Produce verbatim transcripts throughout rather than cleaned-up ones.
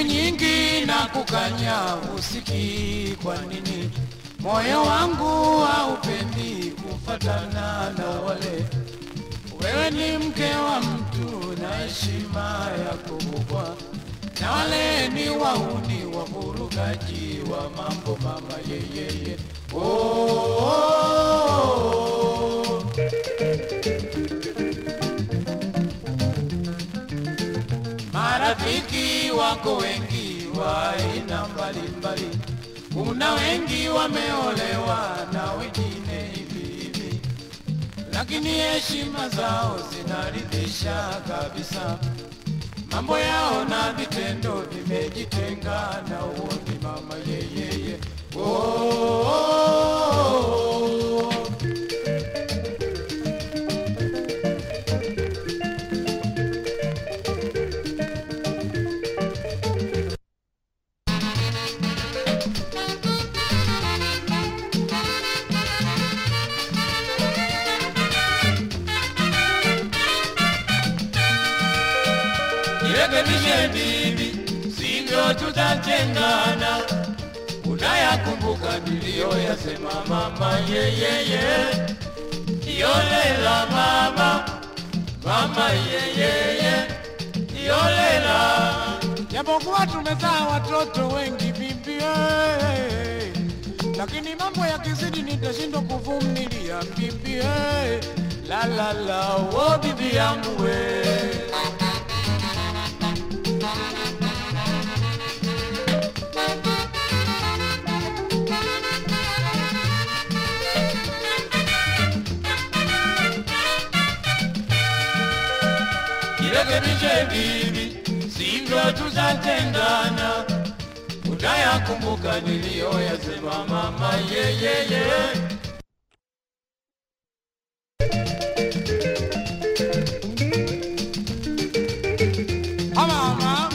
nyingi na kukanya usiki, kwa nini moyo wangu haupendi kufatana na wale? Wewe ni mke wa mtu na heshima yako kubwa, na wale ni wauni wavurugaji wa mambo mama yeyeye. Oh, oh, oh. Marafiki wako wengi wa aina mbalimbali, kuna wengi wameolewa na wengine hivi hivi, lakini heshima zao zinaridhisha kabisa. Mambo yao na vitendo vimejitenga na uoni mama yeyeye. Oh, oh, oh. Nirekebishe bibi, sivyo tutatengana. Unayakumbuka niliyoyasema mama yeyeye? Yolela mama, mama yeyeye, yolela. Japokuwa tumezaa watoto wengi bibi, hey, lakini mambo yakizidi nitashindwa kuvumilia bibi, hey. La la la, oh bibi yangu we. Nirekebishe bibi, sivyo tutatengana. Unayakumbuka niliyoyasema mama yeyeye? Mama, mama.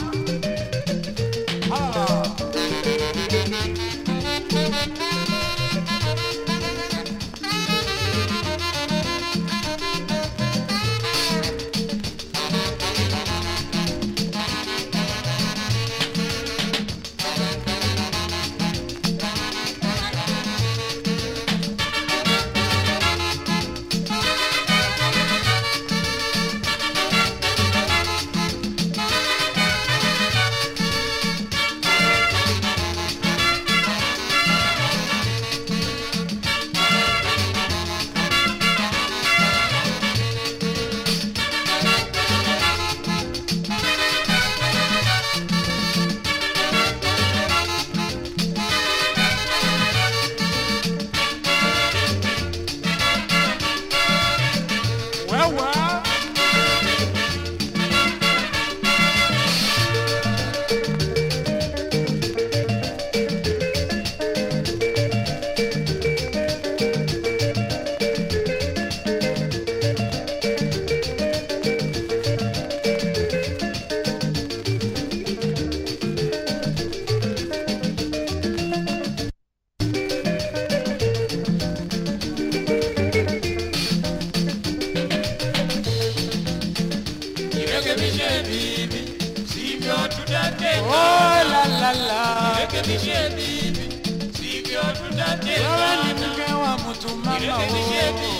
Nirekebishe bibi, sivyo tutatengana. Oh la la la. Nirekebishe bibi, sivyo tutatengana. Wewe ni mke wa mtu mama. Nirekebishe bibi.